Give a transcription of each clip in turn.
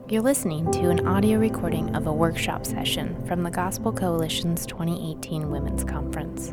You're listening to an audio recording of a workshop session from the Gospel Coalition's 2018 Women's Conference.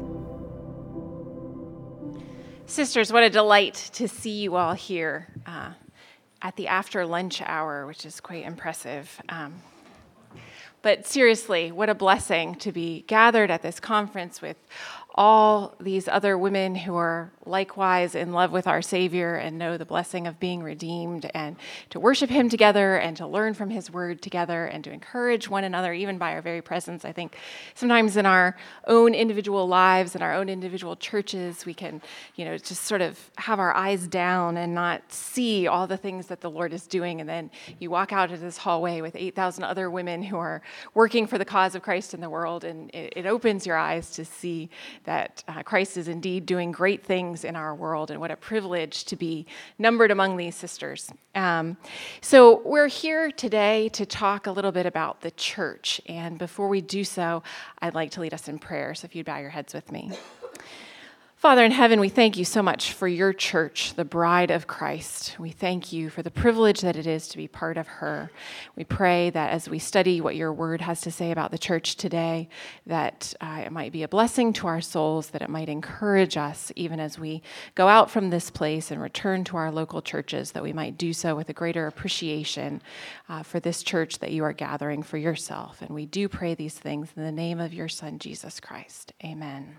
Sisters, what a delight to see you all here at the after lunch hour, which is quite impressive. But seriously, what a blessing to be gathered at this conference with all these other women who are likewise in love with our Savior and know the blessing of being redeemed, and to worship Him together and to learn from His Word together and to encourage one another even by our very presence. I think sometimes in our own individual lives and our own individual churches, we can, just sort of have our eyes down and not see all the things that the Lord is doing. And then you walk out of this hallway with 8,000 other women who are working for the cause of Christ in the world, and it opens your eyes to see that Christ is indeed doing great things in our world, and what a privilege to be numbered among these sisters. So we're here today to talk a little bit about the church, and before we do so, I'd like to lead us in prayer, so if you'd bow your heads with me. Father in heaven, we thank you so much for your church, the bride of Christ. We thank you for the privilege that it is to be part of her. We pray that as we study what your word has to say about the church today, that it might be a blessing to our souls, that it might encourage us even as we go out from this place and return to our local churches, that we might do so with a greater appreciation for this church that you are gathering for yourself. And we do pray these things in the name of your Son, Jesus Christ. Amen.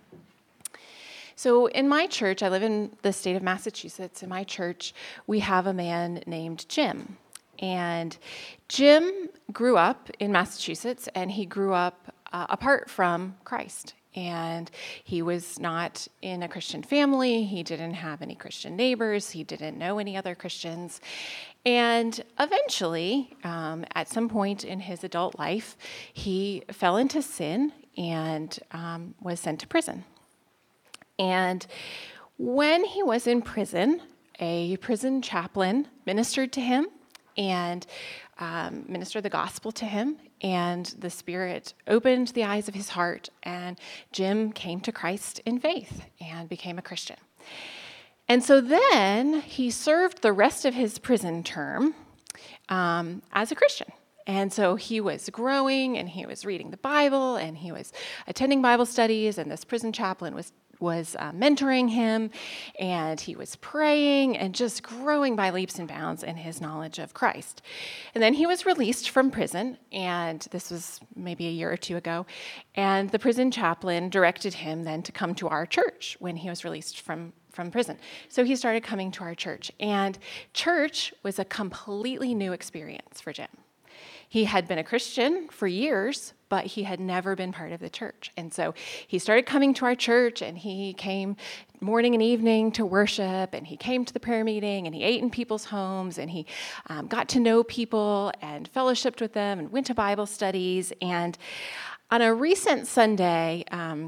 So in my church, I live in the state of Massachusetts. In my church, we have a man named Jim. And Jim grew up in Massachusetts, and he grew up apart from Christ. And he was not in a Christian family. He didn't have any Christian neighbors. He didn't know any other Christians. And eventually, at some point in his adult life, he fell into sin and was sent to prison. And when he was in prison, a prison chaplain ministered to him and ministered the gospel to him, and the Spirit opened the eyes of his heart, and Jim came to Christ in faith and became a Christian. And so then he served the rest of his prison term as a Christian. And so he was growing, and he was reading the Bible, and he was attending Bible studies, and this prison chaplain was mentoring him, and he was praying and just growing by leaps and bounds in his knowledge of Christ. And then he was released from prison, and this was maybe a year or two ago, and the prison chaplain directed him then to come to our church when he was released from prison. So he started coming to our church, and church was a completely new experience for Jim. He had been a Christian for years, but he had never been part of the church. And so he started coming to our church, and he came morning and evening to worship, and he came to the prayer meeting, and he ate in people's homes, and he got to know people and fellowshiped with them and went to Bible studies. And on a recent Sunday,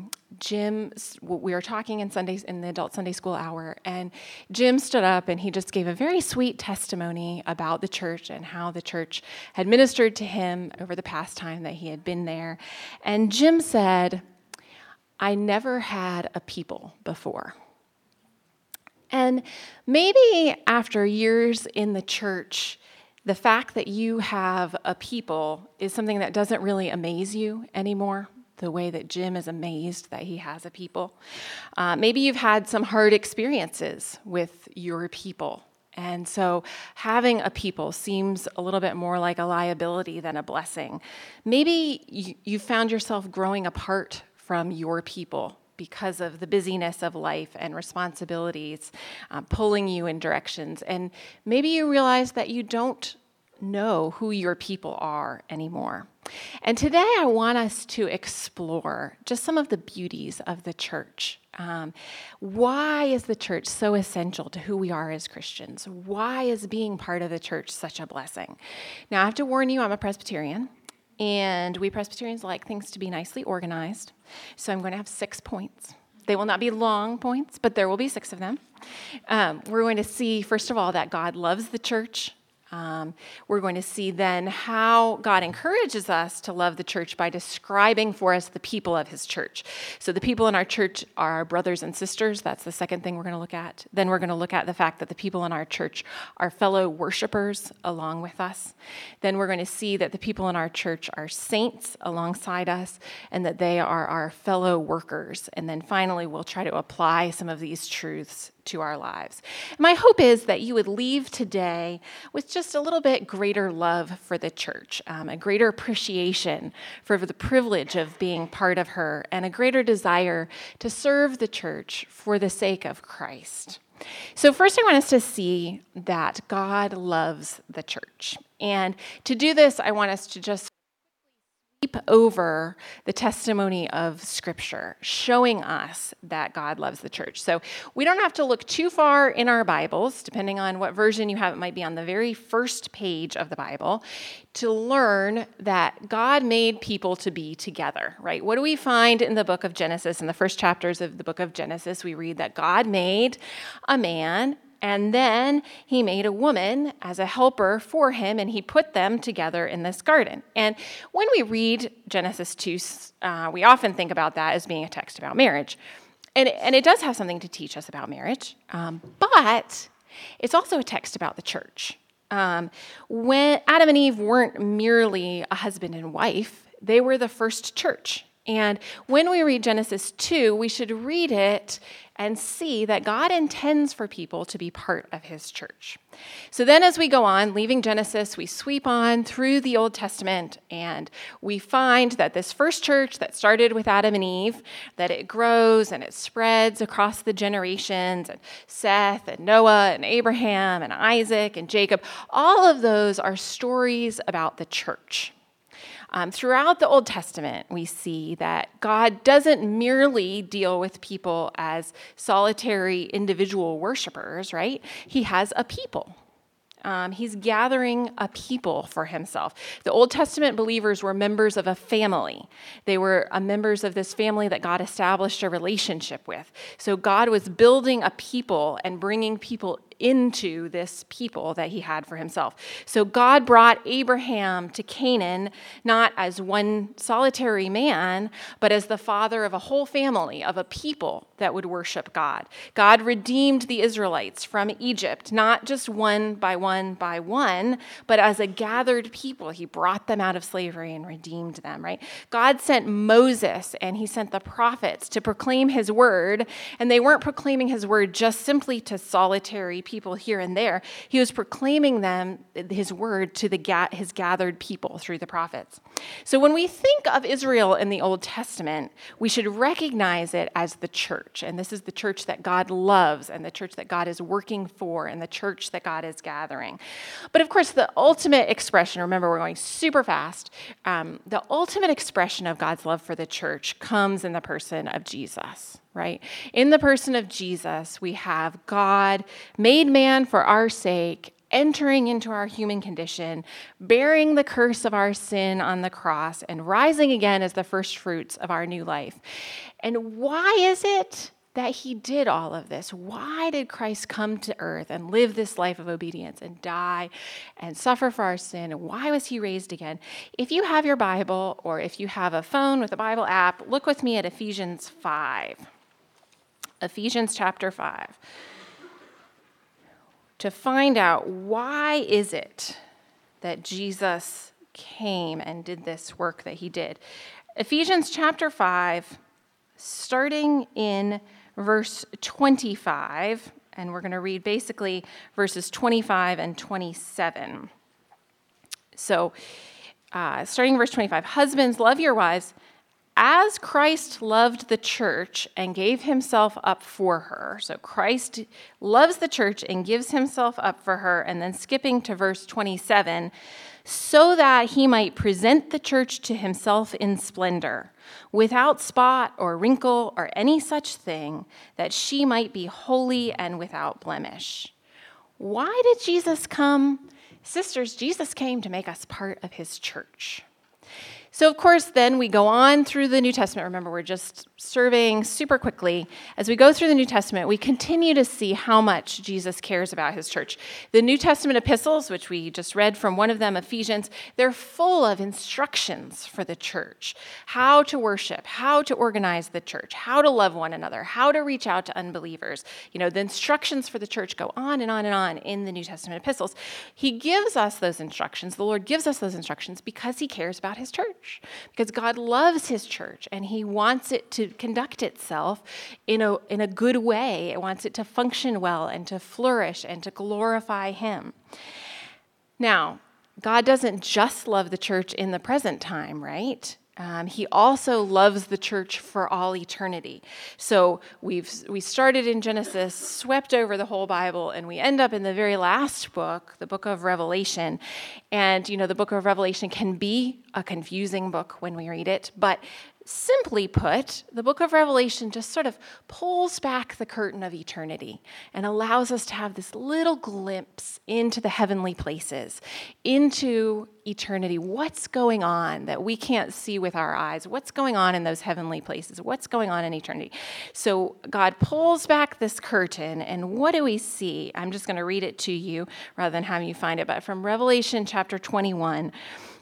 we were talking in the adult Sunday school hour, and Jim stood up and he just gave a very sweet testimony about the church and how the church had ministered to him over the past time that he had been there. And Jim said, "I never had a people before." And maybe after years in the church, the fact that you have a people is something that doesn't really amaze you anymore, the way that Jim is amazed that he has a people. Maybe you've had some hard experiences with your people, and so having a people seems a little bit more like a liability than a blessing. Maybe you found yourself growing apart from your people because of the busyness of life and responsibilities pulling you in directions. And maybe you realize that you don't know who your people are anymore. And today I want us to explore just some of the beauties of the church. Why is the church so essential to who we are as Christians? Why is being part of the church such a blessing? Now, I have to warn you, I'm a Presbyterian. And we Presbyterians like things to be nicely organized. So I'm going to have 6 points. They will not be long points, but there will be 6 of them. We're going to see, first of all, that God loves the church. We're going to see then how God encourages us to love the church by describing for us the people of his church. So the people in our church are our brothers and sisters. That's the second thing we're going to look at. Then we're going to look at the fact that the people in our church are fellow worshipers along with us. Then we're going to see that the people in our church are saints alongside us and that they are our fellow workers. And then finally, we'll try to apply some of these truths to our lives. My hope is that you would leave today with just a little bit greater love for the church, a greater appreciation for the privilege of being part of her, and a greater desire to serve the church for the sake of Christ. So first I want us to see that God loves the church. And to do this, I want us to just leap over the testimony of Scripture, showing us that God loves the church. So we don't have to look too far in our Bibles, depending on what version you have. It might be on the very first page of the Bible, to learn that God made people to be together, right? What do we find in the book of Genesis? In the first chapters of the book of Genesis, we read that God made a man, and then he made a woman as a helper for him, and he put them together in this garden. And when we read Genesis 2, we often think about that as being a text about marriage. And it does have something to teach us about marriage, but it's also a text about the church. When Adam and Eve weren't merely a husband and wife, they were the first church. And when we read Genesis 2, we should read it and see that God intends for people to be part of his church. So then as we go on, leaving Genesis, we sweep on through the Old Testament, and we find that this first church that started with Adam and Eve, that it grows and it spreads across the generations, and Seth and Noah and Abraham and Isaac and Jacob, all of those are stories about the church. Throughout the Old Testament, we see that God doesn't merely deal with people as solitary individual worshipers, right? He has a people. He's gathering a people for himself. The Old Testament believers were members of a family. They were members of this family that God established a relationship with. So God was building a people and bringing people into this people that he had for himself. So God brought Abraham to Canaan, not as one solitary man, but as the father of a whole family, of a people that would worship God. God redeemed the Israelites from Egypt, not just one by one by one, but as a gathered people. He brought them out of slavery and redeemed them, right? God sent Moses and he sent the prophets to proclaim his word, and they weren't proclaiming his word just simply to solitary people here and there. He was proclaiming his word to his gathered people through the prophets. So when we think of Israel in the Old Testament, we should recognize it as the church. And this is the church that God loves, and the church that God is working for, and the church that God is gathering. But of course, the ultimate expression, remember we're going super fast, the ultimate expression of God's love for the church comes in the person of Jesus. Right? In the person of Jesus, we have God made man for our sake, entering into our human condition, bearing the curse of our sin on the cross, and rising again as the first fruits of our new life. And why is it that he did all of this? Why did Christ come to earth and live this life of obedience and die and suffer for our sin? And why was he raised again? If you have your Bible, or if you have a phone with a Bible app, look with me at Ephesians 5. Ephesians chapter 5, to find out why is it that Jesus came and did this work that he did. Ephesians chapter 5, starting in verse 25, and we're going to read basically verses 25 and 27. So, starting in verse 25, husbands, love your wives, as Christ loved the church and gave himself up for her. So Christ loves the church and gives himself up for her. And then skipping to verse 27, so that he might present the church to himself in splendor, without spot or wrinkle or any such thing, that she might be holy and without blemish. Why did Jesus come? Sisters, Jesus came to make us part of his church. So, of course, then we go on through the New Testament. Remember, we're just serving super quickly. As we go through the New Testament, we continue to see how much Jesus cares about his church. The New Testament epistles, which we just read from one of them, Ephesians, they're full of instructions for the church. How to worship, how to organize the church, how to love one another, how to reach out to unbelievers. The instructions for the church go on and on and on in the New Testament epistles. He gives us those instructions. The Lord gives us those instructions because he cares about his church. Because God loves his church and he wants it to conduct itself in a good way. It wants it to function well and to flourish and to glorify him. Now, God doesn't just love the church in the present time, right? He also loves the church for all eternity. So we started in Genesis, swept over the whole Bible, and we end up in the very last book, the book of Revelation. And, the book of Revelation can be a confusing book when we read it, but simply put, the book of Revelation just sort of pulls back the curtain of eternity and allows us to have this little glimpse into the heavenly places, into eternity. What's going on that we can't see with our eyes? What's going on in those heavenly places? What's going on in eternity? So God pulls back this curtain, and what do we see? I'm just going to read it to you rather than having you find it, but from Revelation chapter 21,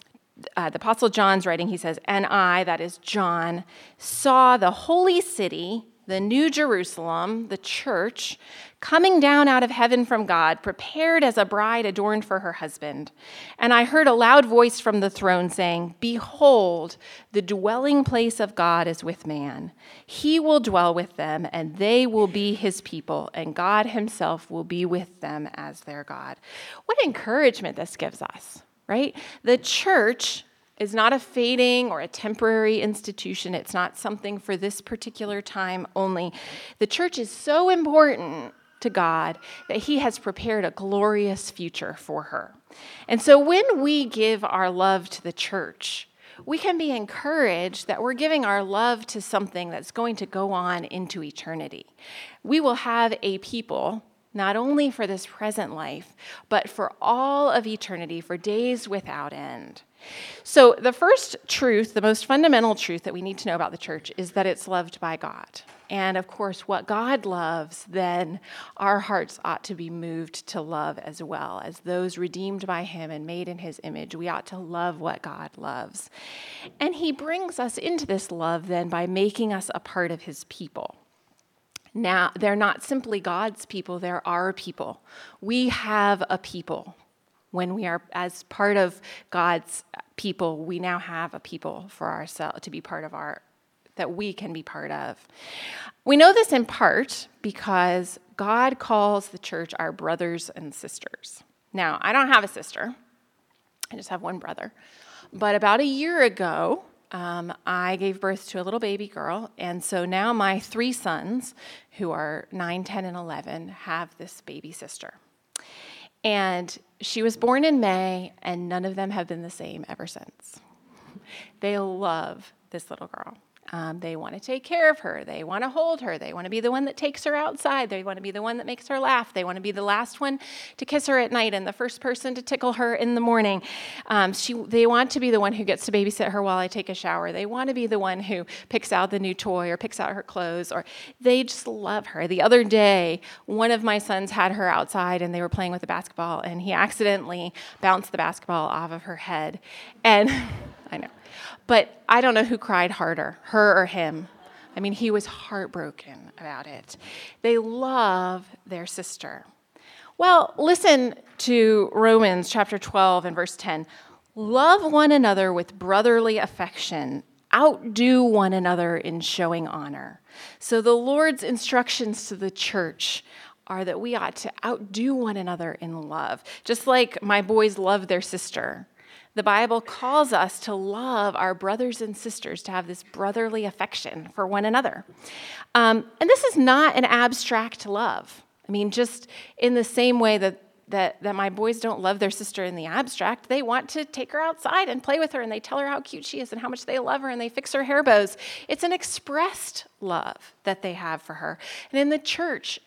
the Apostle John's writing, he says, "And I," that is John, "saw the holy city, the New Jerusalem, the church, coming down out of heaven from God, prepared as a bride adorned for her husband. And I heard a loud voice from the throne saying, 'Behold, the dwelling place of God is with man. He will dwell with them, and they will be his people, and God himself will be with them as their God.'" What encouragement this gives us. Right? The church is not a fading or a temporary institution. It's not something for this particular time only. The church is so important to God that he has prepared a glorious future for her. And so when we give our love to the church, we can be encouraged that we're giving our love to something that's going to go on into eternity. We will have a people not only for this present life, but for all of eternity, for days without end. So the first truth, the most fundamental truth that we need to know about the church is that it's loved by God. And of course, what God loves, then our hearts ought to be moved to love as well. As those redeemed by him and made in his image, we ought to love what God loves. And he brings us into this love then by making us a part of his people. Now, they're not simply God's people, they're our people. We have a people. When we are, as part of God's people, we now have a people for ourselves to be part of that we can be part of. We know this in part because God calls the church our brothers and sisters. Now, I don't have a sister. I just have one brother. But about a year ago, I gave birth to a little baby girl, and so now my 3 sons, who are 9, 10, and 11, have this baby sister. And she was born in May, and none of them have been the same ever since. They love this little girl. They want to take care of her. They want to hold her. They want to be the one that takes her outside. They want to be the one that makes her laugh. They want to be the last one to kiss her at night and the first person to tickle her in the morning. They want to be the one who gets to babysit her while I take a shower. They want to be the one who picks out the new toy or picks out her clothes, or they just love her. The other day, one of my sons had her outside and they were playing with a basketball, and he accidentally bounced the basketball off of her head. And I know. But I don't know who cried harder, her or him. I mean, he was heartbroken about it. They love their sister. Well, listen to Romans chapter 12 and verse 10. "Love one another with brotherly affection. Outdo one another in showing honor." So the Lord's instructions to the church are that we ought to outdo one another in love, just like my boys love their sister. The Bible calls us to love our brothers and sisters, to have this brotherly affection for one another. And this is not an abstract love. I mean, just in the same way that my boys don't love their sister in the abstract, they want to take her outside and play with her, and they tell her how cute she is and how much they love her, and they fix her hair bows. It's an expressed love that they have for her. And in the church,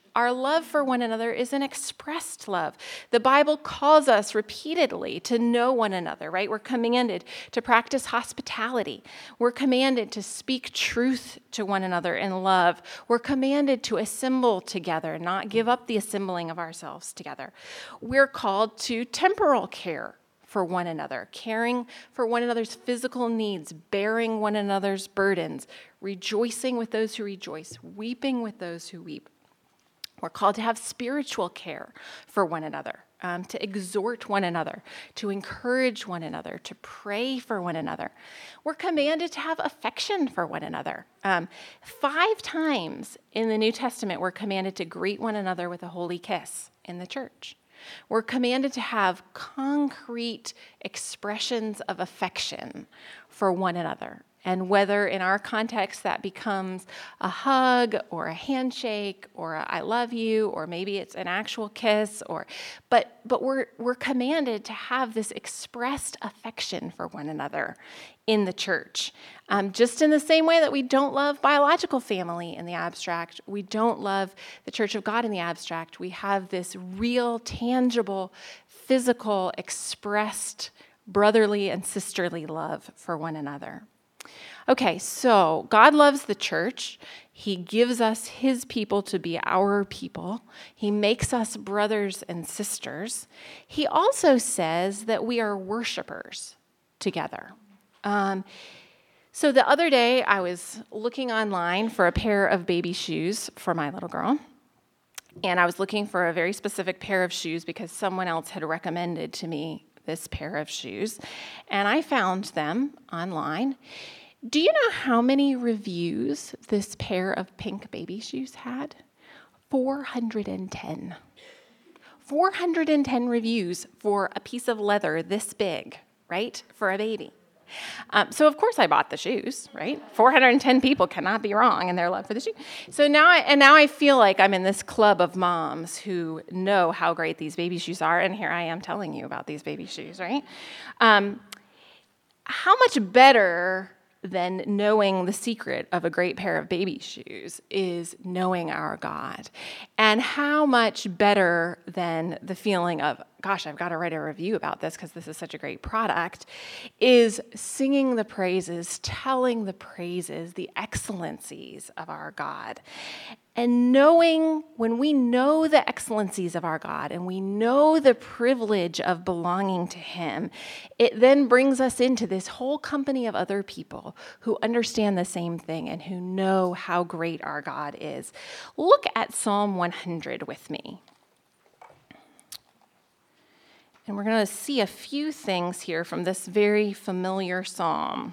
Our love for one another is an expressed love. The Bible calls us repeatedly to know one another, right? We're commanded to practice hospitality. We're commanded to speak truth to one another in love. We're commanded to assemble together, not give up the assembling of ourselves together. We're called to temporal care for one another, caring for one another's physical needs, bearing one another's burdens, rejoicing with those who rejoice, weeping with those who weep. We're called to have spiritual care for one another, to exhort one another, to encourage one another, to pray for one another. We're commanded to have affection for one another. 5 times in the New Testament, we're commanded to greet one another with a holy kiss in the church. We're commanded to have concrete expressions of affection for one another. And whether in our context that becomes a hug or a handshake or a I love you, or maybe it's an actual kiss, but we're commanded to have this expressed affection for one another in the church. Just in the same way that we don't love biological family in the abstract, we don't love the Church of God in the abstract. We have this real, tangible, physical, expressed brotherly and sisterly love for one another. Okay, so God loves the church. He gives us his people to be our people. He makes us brothers and sisters. He also says that we are worshipers together. So the other day, I was looking online for a pair of baby shoes for my little girl. And I was looking for a very specific pair of shoes because someone else had recommended to me this pair of shoes. And I found them online. Do you know how many reviews this pair of pink baby shoes had? 410. 410 reviews for a piece of leather this big, right, for a baby. So of course I bought the shoes, right? 410 people cannot be wrong in their love for the shoe. So now I feel like I'm in this club of moms who know how great these baby shoes are, and here I am telling you about these baby shoes, right? How much better than knowing the secret of a great pair of baby shoes is knowing our God. And how much better than the feeling of, gosh, I've got to write a review about this because this is such a great product, is singing the praises, telling the praises, the excellencies of our God. And knowing, when we know the excellencies of our God and we know the privilege of belonging to him, it then brings us into this whole company of other people who understand the same thing and who know how great our God is. Look at Psalm 100 with me. And we're going to see a few things here from this very familiar psalm.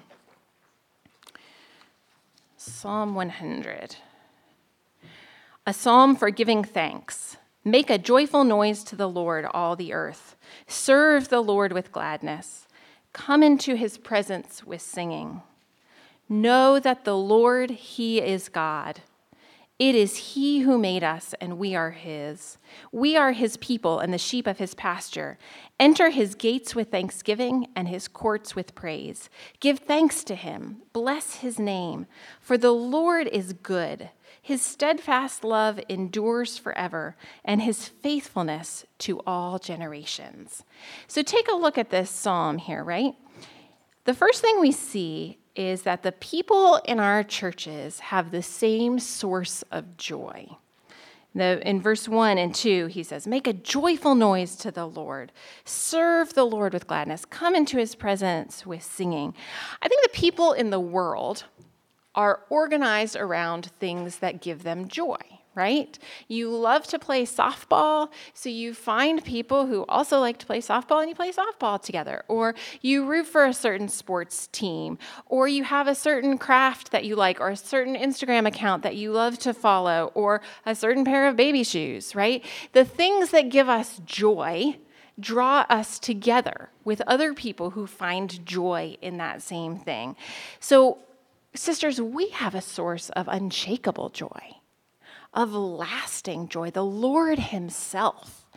Psalm 100. A psalm for giving thanks. Make a joyful noise to the Lord, all the earth. Serve the Lord with gladness. Come into his presence with singing. Know that the Lord, he is God. It is he who made us, and we are his. We are his people and the sheep of his pasture. Enter his gates with thanksgiving and his courts with praise. Give thanks to him. Bless his name. For the Lord is good. His steadfast love endures forever, and his faithfulness to all generations. So take a look at this psalm here, right? The first thing we see is that the people in our churches have the same source of joy. In verse 1 and 2, he says, make a joyful noise to the Lord. Serve the Lord with gladness. Come into his presence with singing. I think the people in the world are organized around things that give them joy, right? You love to play softball, so you find people who also like to play softball and you play softball together. Or you root for a certain sports team, or you have a certain craft that you like, or a certain Instagram account that you love to follow, or a certain pair of baby shoes, right? The things that give us joy draw us together with other people who find joy in that same thing. So, sisters, we have a source of unshakable joy, of lasting joy, the Lord himself.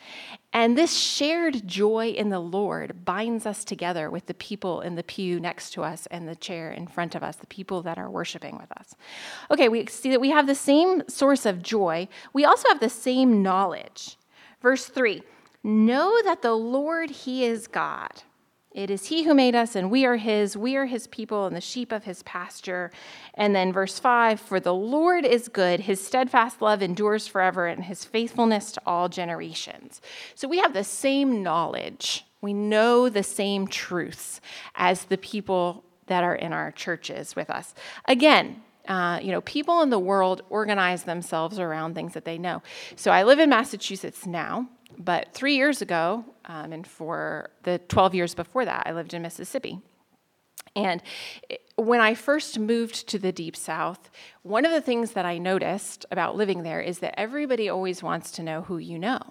And this shared joy in the Lord binds us together with the people in the pew next to us and the chair in front of us, the people that are worshiping with us. Okay, we see that we have the same source of joy. We also have the same knowledge. Verse 3, know that the Lord, he is God. It is he who made us, and we are his people, and the sheep of his pasture. And then verse 5, for the Lord is good, his steadfast love endures forever, and his faithfulness to all generations. So we have the same knowledge. We know the same truths as the people that are in our churches with us. Again, people in the world organize themselves around things that they know. So I live in Massachusetts now. But 3 years ago, and for the 12 years before that, I lived in Mississippi. And when I first moved to the Deep South, one of the things that I noticed about living there is that everybody always wants to know who you know.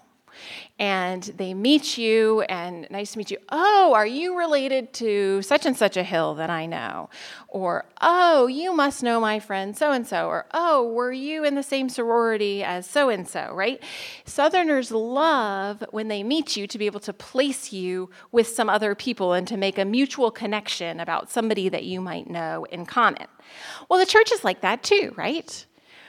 And they meet you, and nice to meet you. Oh, are you related to such and such a hill that I know? Or, oh, you must know my friend so-and-so. Or, oh, were you in the same sorority as so-and-so, right? Southerners love when they meet you to be able to place you with some other people and to make a mutual connection about somebody that you might know in common. Well, the church is like that too, right?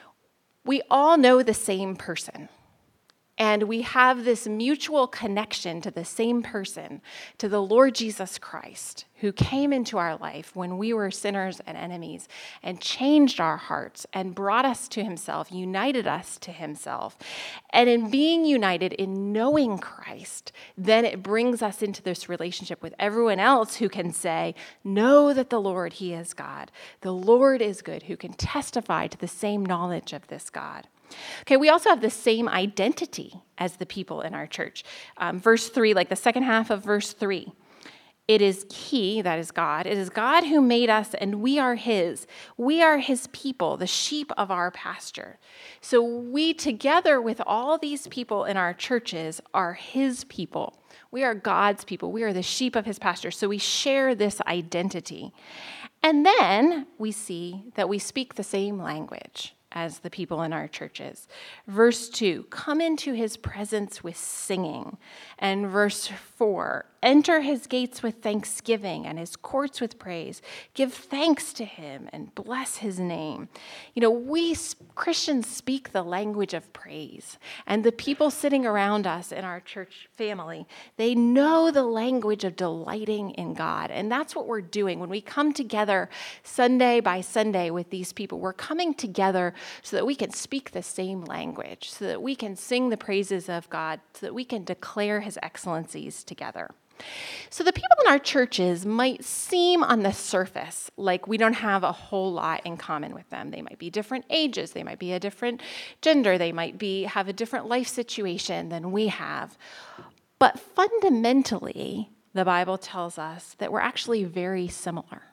We all know the same person. And we have this mutual connection to the same person, to the Lord Jesus Christ, who came into our life when we were sinners and enemies and changed our hearts and brought us to himself, united us to himself. And in being united, in knowing Christ, then it brings us into this relationship with everyone else who can say, know that the Lord, he is God. The Lord is good, who can testify to the same knowledge of this God. Okay, we also have the same identity as the people in our church. Verse 3, like the second half of verse 3, it is he, that is God, it is God who made us, and we are his. We are his people, the sheep of our pasture. So we, together with all these people in our churches, are his people. We are God's people. We are the sheep of his pasture. So we share this identity. And then we see that we speak the same language as the people in our churches. Verse 2, come into his presence with singing. And verse 4, enter his gates with thanksgiving and his courts with praise. Give thanks to him and bless his name. We Christians speak the language of praise. And the people sitting around us in our church family, they know the language of delighting in God. And that's what we're doing. When we come together Sunday by Sunday with these people, we're coming together so that we can speak the same language, so that we can sing the praises of God, so that we can declare his excellencies together. So the people in our churches might seem on the surface like we don't have a whole lot in common with them. They might be different ages, they might be a different gender, they might have a different life situation than we have. But fundamentally, the Bible tells us that we're actually very similar.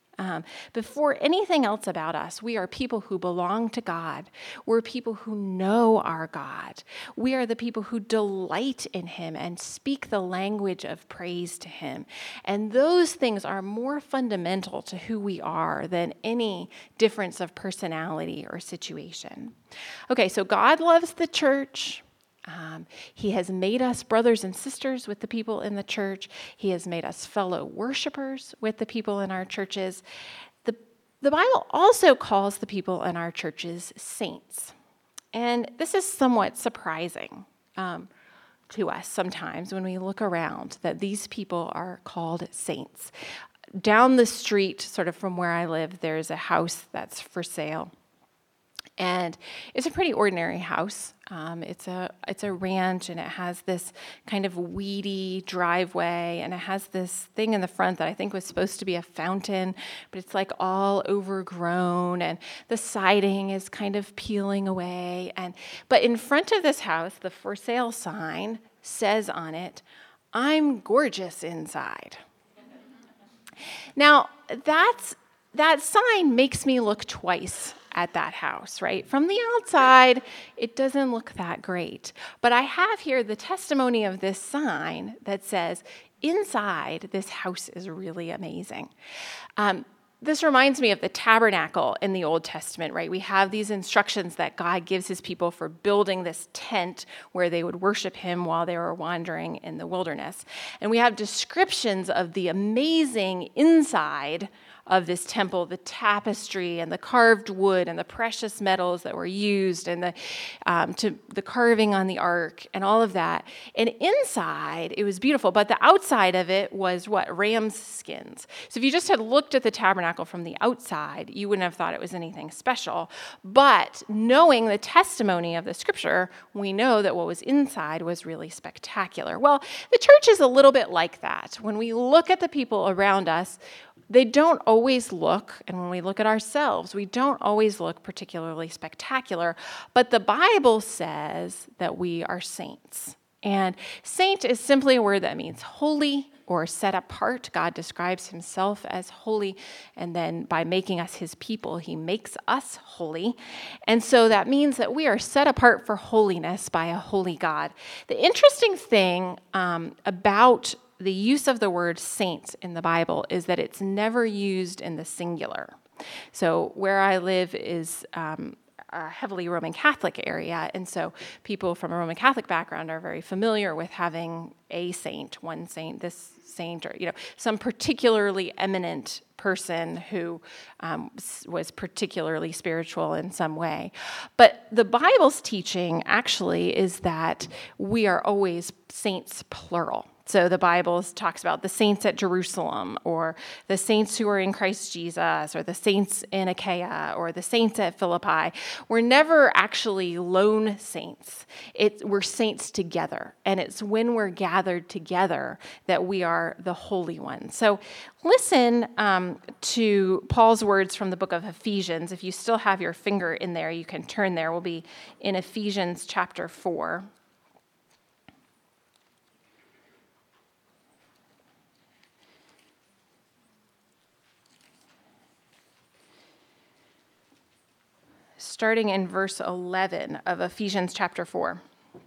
Before anything else about us, we are people who belong to God. We're people who know our God. We are the people who delight in him and speak the language of praise to him. And those things are more fundamental to who we are than any difference of personality or situation. Okay, so God loves the church. He has made us brothers and sisters with the people in the church. He has made us fellow worshipers with the people in our churches. The Bible also calls the people in our churches saints. And this is somewhat surprising to us sometimes when we look around that these people are called saints. Down the street, sort of from where I live, there's a house that's for sale. And it's a pretty ordinary house. It's a ranch, and it has this kind of weedy driveway, and it has this thing in the front that I think was supposed to be a fountain, but it's like all overgrown, and the siding is kind of peeling away. But in front of this house, the for sale sign says on it, "I'm gorgeous inside." Now, that sign makes me look twice at that house, right? From the outside, it doesn't look that great. But I have here the testimony of this sign that says, inside, this house is really amazing. This reminds me of the tabernacle in the Old Testament, right? We have these instructions that God gives his people for building this tent where they would worship him while they were wandering in the wilderness. And we have descriptions of the amazing inside of this temple, the tapestry and the carved wood and the precious metals that were used and the carving on the ark and all of that. And inside, it was beautiful, but the outside of it was what? Ram's skins. So if you just had looked at the tabernacle from the outside, you wouldn't have thought it was anything special. But knowing the testimony of the scripture, we know that what was inside was really spectacular. Well, the church is a little bit like that. When we look at the people around us, they don't always look, and when we look at ourselves, we don't always look particularly spectacular, but the Bible says that we are saints. And saint is simply a word that means holy or set apart. God describes himself as holy, and then by making us his people, he makes us holy. And so that means that we are set apart for holiness by a holy God. The interesting thing about the use of the word saints in the Bible is that it's never used in the singular. So where I live is a heavily Roman Catholic area, and so people from a Roman Catholic background are very familiar with having a saint, one saint, this saint, or some particularly eminent person who was particularly spiritual in some way. But the Bible's teaching actually is that we are always saints, plural. So the Bible talks about the saints at Jerusalem, or the saints who are in Christ Jesus, or the saints in Achaia, or the saints at Philippi. We're never actually lone saints. We're saints together. And it's when we're gathered together that we are the holy ones. So listen to Paul's words from the book of Ephesians. If you still have your finger in there, you can turn there. We'll be in Ephesians chapter 4. Starting in verse 11 of Ephesians chapter 4.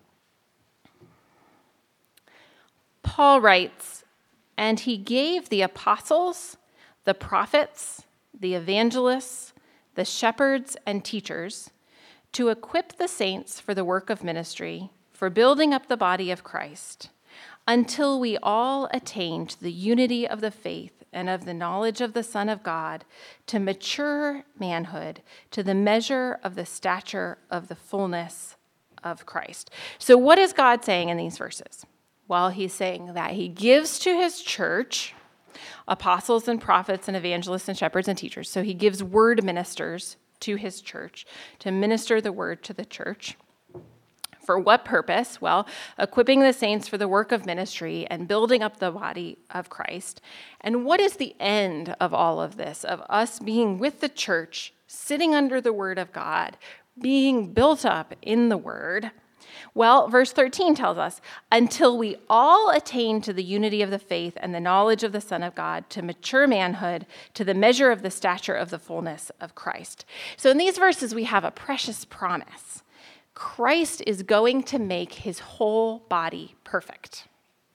Paul writes, "And he gave the apostles, the prophets, the evangelists, the shepherds and teachers to equip the saints for the work of ministry, for building up the body of Christ, until we all attain to the unity of the faith and of the knowledge of the Son of God, to mature manhood, to the measure of the stature of the fullness of Christ." So what is God saying in these verses? Well, he's saying that he gives to his church apostles and prophets and evangelists and shepherds and teachers. So he gives word ministers to his church to minister the word to the church. For what purpose? Well, equipping the saints for the work of ministry and building up the body of Christ. And what is the end of all of this, of us being with the church, sitting under the word of God, being built up in the word? Well, verse 13 tells us, until we all attain to the unity of the faith and the knowledge of the Son of God, to mature manhood, to the measure of the stature of the fullness of Christ. So in these verses, we have a precious promise. Christ is going to make his whole body perfect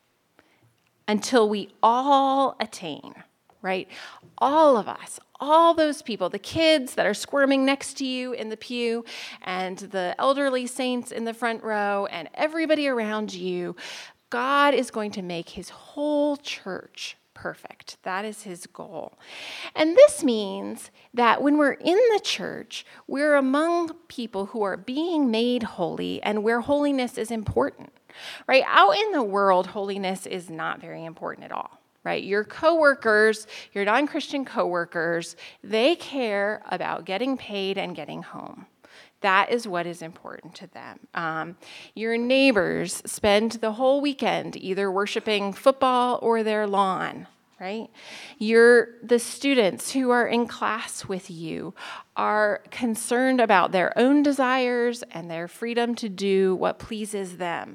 until we all attain, right? All of us, all those people, the kids that are squirming next to you in the pew, and the elderly saints in the front row, and everybody around you, God is going to make his whole church perfect. That is his goal. And this means that when we're in the church, we're among people who are being made holy and where holiness is important, right? Out in the world, holiness is not very important at all, right? Your coworkers, your non-Christian coworkers, they care about getting paid and getting home. That is what is important to them. Your neighbors spend the whole weekend either worshiping football or their lawn, right? The students who are in class with you are concerned about their own desires and their freedom to do what pleases them.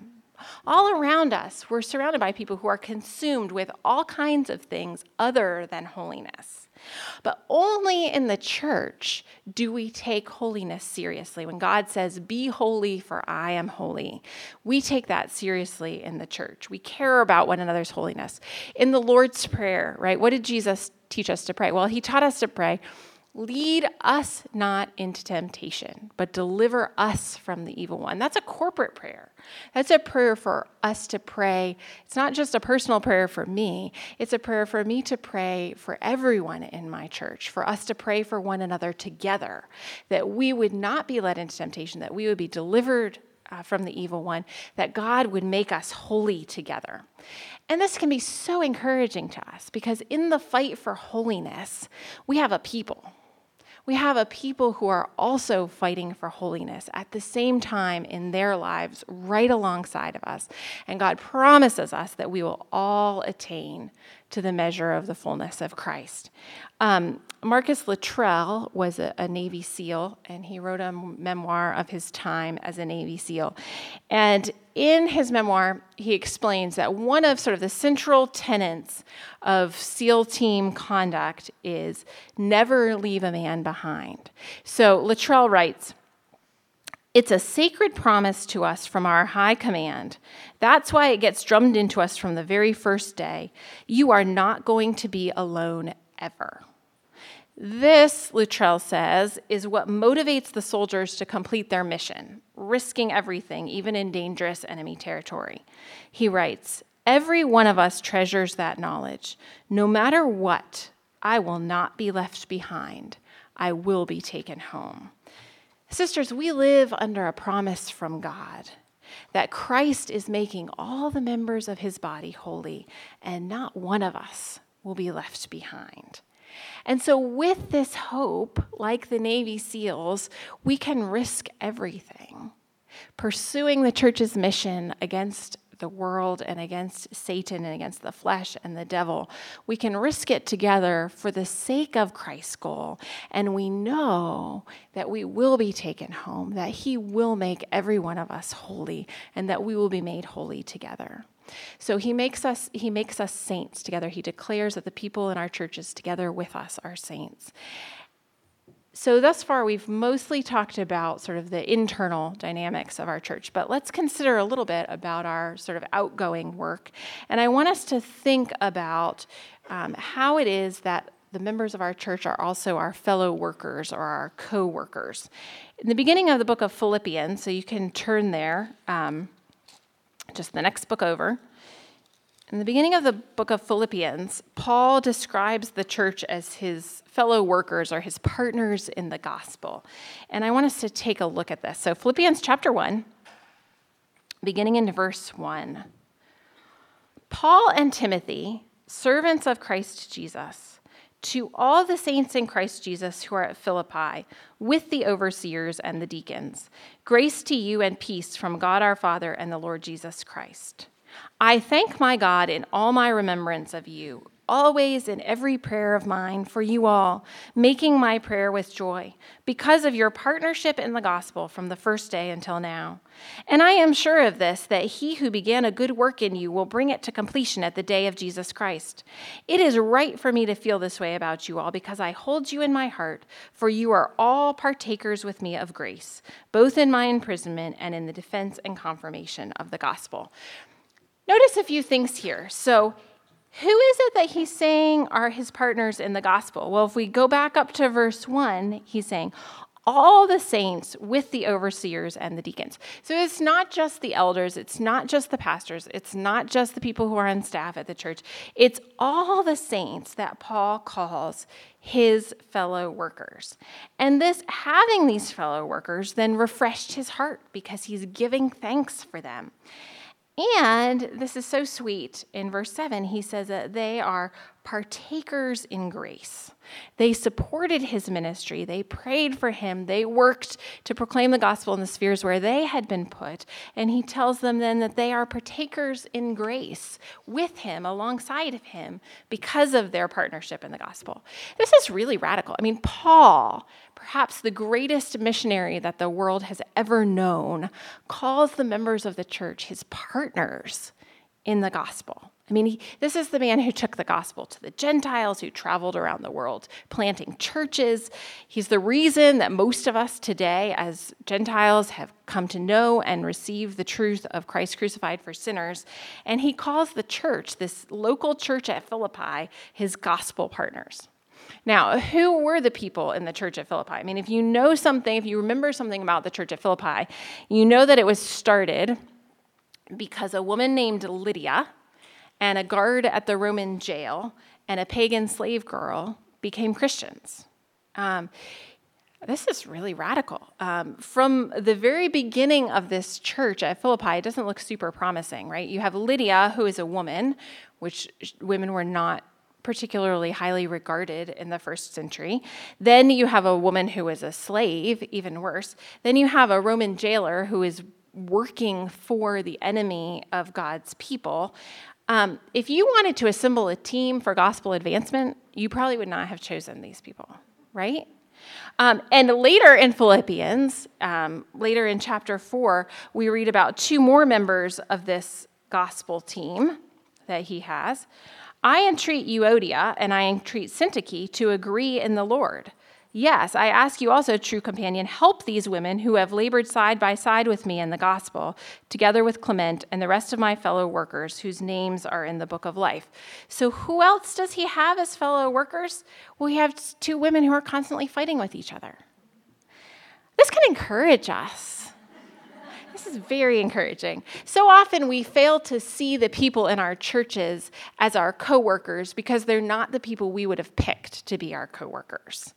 All around us, we're surrounded by people who are consumed with all kinds of things other than holiness. But only in the church do we take holiness seriously. When God says, "Be holy, for I am holy," we take that seriously in the church. We care about one another's holiness. In the Lord's Prayer, right, what did Jesus teach us to pray? Well, he taught us to pray, "Lead us not into temptation, but deliver us from the evil one." That's a corporate prayer. That's a prayer for us to pray. It's not just a personal prayer for me. It's a prayer for me to pray for everyone in my church, for us to pray for one another together, that we would not be led into temptation, that we would be delivered from the evil one, that God would make us holy together. And this can be so encouraging to us because in the fight for holiness, we have a people. We have a people who are also fighting for holiness at the same time in their lives, right alongside of us. And God promises us that we will all attain to the measure of the fullness of Christ. Marcus Luttrell was a Navy SEAL, and he wrote a memoir of his time as a Navy SEAL. And in his memoir, he explains that one of sort of the central tenets of SEAL team conduct is never leave a man behind. So Luttrell writes, "It's a sacred promise to us from our high command. That's why it gets drummed into us from the very first day. You are not going to be alone ever." This, Luttrell says, is what motivates the soldiers to complete their mission, risking everything, even in dangerous enemy territory. He writes, "Every one of us treasures that knowledge. No matter what, I will not be left behind. I will be taken home." Sisters, we live under a promise from God that Christ is making all the members of his body holy, and not one of us will be left behind. And so with this hope, like the Navy SEALs, we can risk everything. Pursuing the church's mission against the world and against Satan and against the flesh and the devil, we can risk it together for the sake of Christ's goal. And we know that we will be taken home, that he will make every one of us holy, and that we will be made holy together. So he makes us saints together. He declares that the people in our churches together with us are saints. So thus far, we've mostly talked about sort of the internal dynamics of our church, but let's consider a little bit about our sort of outgoing work. And I want us to think about how it is that the members of our church are also our fellow workers or our co-workers. In the beginning of the book of Philippians, so you can turn there, just the next book over. In the beginning of the book of Philippians, Paul describes the church as his fellow workers or his partners in the gospel. And I want us to take a look at this. So Philippians chapter 1, beginning in verse 1. "Paul and Timothy, servants of Christ Jesus, to all the saints in Christ Jesus who are at Philippi, with the overseers and the deacons, grace to you and peace from God our Father and the Lord Jesus Christ. I thank my God in all my remembrance of you, always in every prayer of mine for you all, making my prayer with joy, because of your partnership in the gospel from the first day until now. And I am sure of this, that he who began a good work in you will bring it to completion at the day of Jesus Christ. It is right for me to feel this way about you all, because I hold you in my heart, for you are all partakers with me of grace, both in my imprisonment and in the defense and confirmation of the gospel." Notice a few things here. So who is it that he's saying are his partners in the gospel? Well, if we go back up to verse 1, he's saying, all the saints with the overseers and the deacons. So it's not just the elders, it's not just the pastors, it's not just the people who are on staff at the church. It's all the saints that Paul calls his fellow workers. And having these fellow workers then refreshed his heart because he's giving thanks for them. And this is so sweet. In verse 7, he says that they are partakers in grace. They supported his ministry. They prayed for him. They worked to proclaim the gospel in the spheres where they had been put. And he tells them then that they are partakers in grace with him, alongside of him, because of their partnership in the gospel. This is really radical. I mean, Paul, perhaps the greatest missionary that the world has ever known, calls the members of the church his partners in the gospel. I mean, this is the man who took the gospel to the Gentiles, who traveled around the world planting churches. He's the reason that most of us today as Gentiles have come to know and receive the truth of Christ crucified for sinners. And he calls the church, this local church at Philippi, his gospel partners. Now, who were the people in the church at Philippi? I mean, if you know something, if you remember something about the church at Philippi, you know that it was started because a woman named Lydia and a guard at the Roman jail and a pagan slave girl became Christians. This is really radical. From the very beginning of this church at Philippi, it doesn't look super promising, right? You have Lydia, who is a woman, which women were not particularly highly regarded in the first century. Then you have a woman who is a slave, even worse. Then you have a Roman jailer who is working for the enemy of God's people. If you wanted to assemble a team for gospel advancement, you probably would not have chosen these people, right? And later in Philippians, later in chapter 4, we read about two more members of this gospel team that he has. I entreat Euodia and I entreat Syntyche to agree in the Lord. Yes, I ask you also, true companion, help these women who have labored side by side with me in the gospel, together with Clement and the rest of my fellow workers whose names are in the book of life. So who else does he have as fellow workers? Well, we have two women who are constantly fighting with each other. This can encourage us. This is very encouraging. So often we fail to see the people in our churches as our coworkers because they're not the people we would have picked to be our coworkers.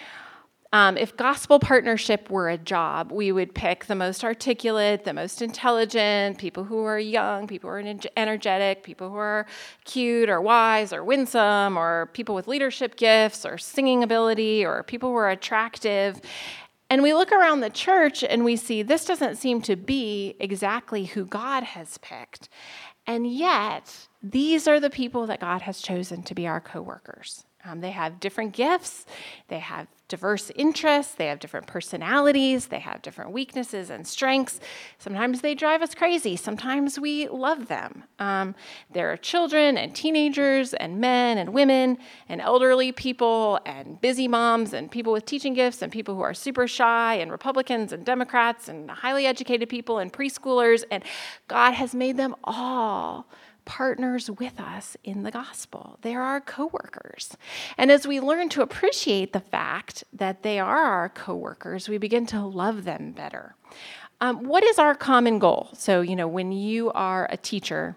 If gospel partnership were a job, we would pick the most articulate, the most intelligent, people who are young, people who are energetic, people who are cute or wise or winsome, or people with leadership gifts or singing ability, or people who are attractive. And we look around the church and we see this doesn't seem to be exactly who God has picked. And yet, these are the people that God has chosen to be our coworkers. They have different gifts, they have diverse interests, they have different personalities, they have different weaknesses and strengths. Sometimes they drive us crazy, sometimes we love them. There are children and teenagers and men and women and elderly people and busy moms and people with teaching gifts and people who are super shy and Republicans and Democrats and highly educated people and preschoolers, and God has made them all partners with us in the gospel. They are our coworkers. And as we learn to appreciate the fact that they are our coworkers, we begin to love them better. What is our common goal? So, when you are a teacher,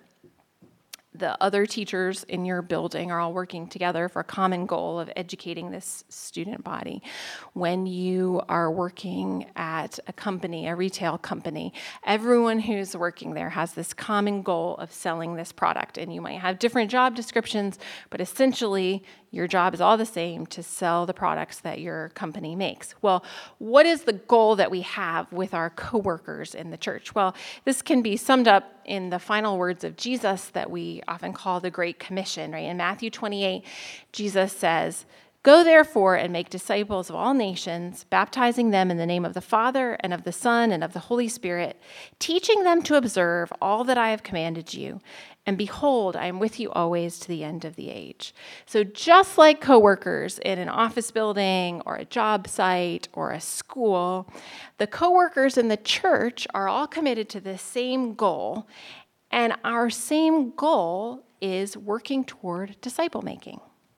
the other teachers in your building are all working together for a common goal of educating this student body. When you are working at a company, a retail company, everyone who's working there has this common goal of selling this product. And you might have different job descriptions, but essentially your job is all the same, to sell the products that your company makes. Well, what is the goal that we have with our coworkers in the church? Well, this can be summed up in the final words of Jesus that we often call the Great Commission, right? In Matthew 28, Jesus says, "Go therefore and make disciples of all nations, baptizing them in the name of the Father and of the Son and of the Holy Spirit, teaching them to observe all that I have commanded you. And behold, I am with you always to the end of the age." So just like coworkers in an office building or a job site or a school, the coworkers in the church are all committed to the same goal. And our same goal is working toward disciple making.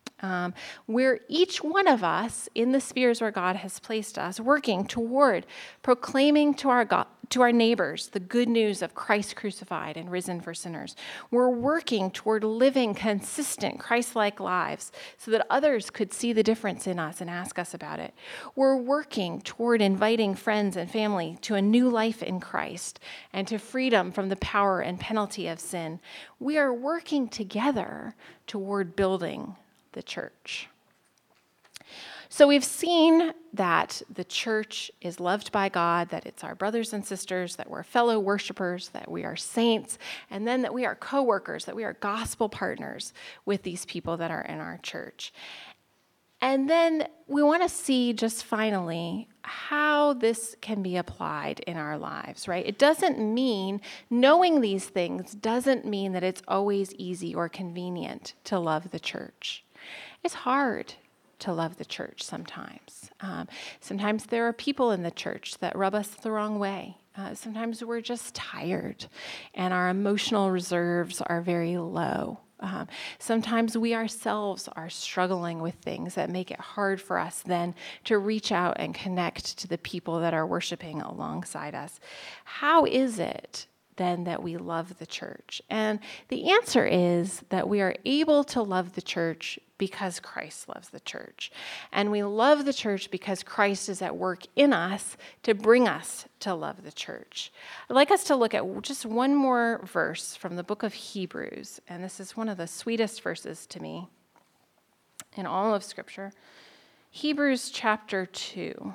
Where each one of us in the spheres where God has placed us working toward proclaiming to our to our neighbors the good news of Christ crucified and risen for sinners. We're working toward living consistent Christ-like lives so that others could see the difference in us and ask us about it. We're working toward inviting friends and family to a new life in Christ and to freedom from the power and penalty of sin. We are working together toward building the church. So we've seen that the church is loved by God, that it's our brothers and sisters, that we're fellow worshipers, that we are saints, and then that we are co-workers, that we are gospel partners with these people that are in our church. And then we want to see just finally how this can be applied in our lives, right? It doesn't mean, knowing these things doesn't mean that it's always easy or convenient to love the church. It's hard to love the church sometimes. Sometimes there are people in the church that rub us the wrong way. Sometimes we're just tired and our emotional reserves are very low. Sometimes we ourselves are struggling with things that make it hard for us then to reach out and connect to the people that are worshiping alongside us. How is it then that we love the church? And the answer is that we are able to love the church because Christ loves the church. And we love the church because Christ is at work in us to bring us to love the church. I'd like us to look at just one more verse from the book of Hebrews. And this is one of the sweetest verses to me in all of Scripture. Hebrews chapter 2.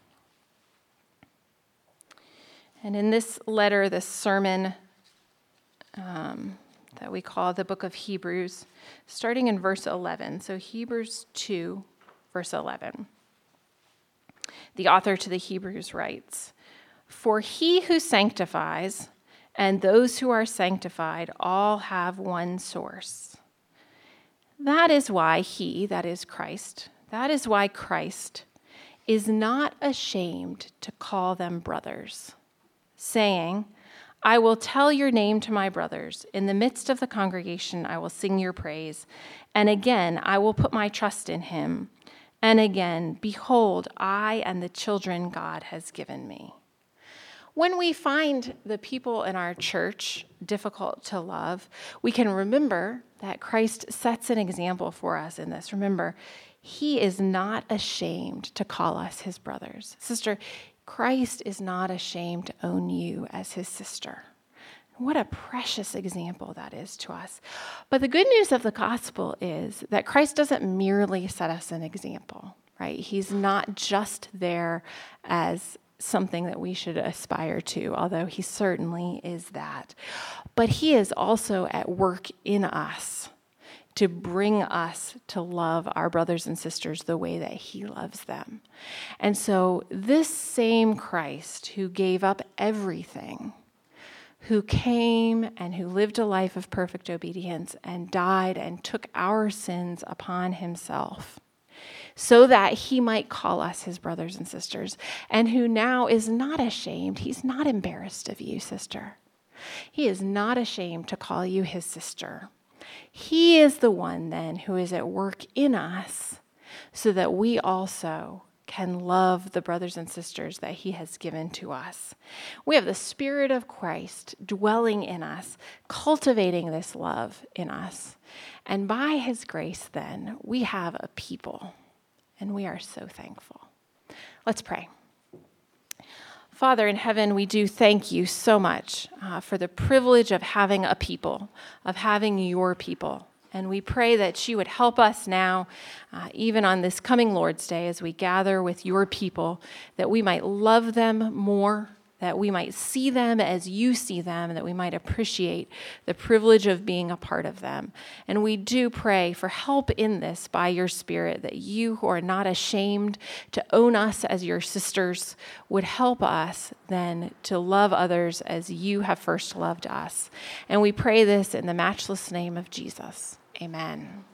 And in this letter, this sermon that we call the book of Hebrews, starting in verse 11. So Hebrews 2, verse 11. The author to the Hebrews writes, "For he who sanctifies and those who are sanctified all have one source. That is why he, that is Christ, is not ashamed to call them brothers, saying, I will tell your name to my brothers. In the midst of the congregation, I will sing your praise. And again, I will put my trust in him. And again, behold, I and the children God has given me." When we find the people in our church difficult to love, we can remember that Christ sets an example for us in this. Remember, he is not ashamed to call us his brothers. Sister, Christ is not ashamed to own you as his sister. What a precious example that is to us. But the good news of the gospel is that Christ doesn't merely set us an example, right? He's not just there as something that we should aspire to, although he certainly is that. But he is also at work in us to bring us to love our brothers and sisters the way that he loves them. And so this same Christ who gave up everything, who came and who lived a life of perfect obedience and died and took our sins upon himself so that he might call us his brothers and sisters, and who now is not ashamed, he's not embarrassed of you, sister. He is not ashamed to call you his sister. He is the one then who is at work in us so that we also can love the brothers and sisters that he has given to us. We have the Spirit of Christ dwelling in us, cultivating this love in us. And by his grace then, we have a people, and we are so thankful. Let's pray. Father in heaven, we do thank you so much for the privilege of having a people, of having your people. And we pray that you would help us now, even on this coming Lord's Day, as we gather with your people, that we might love them more, that we might see them as you see them, and that we might appreciate the privilege of being a part of them. And we do pray for help in this by your Spirit, that you who are not ashamed to own us as your sisters would help us then to love others as you have first loved us. And we pray this in the matchless name of Jesus. Amen.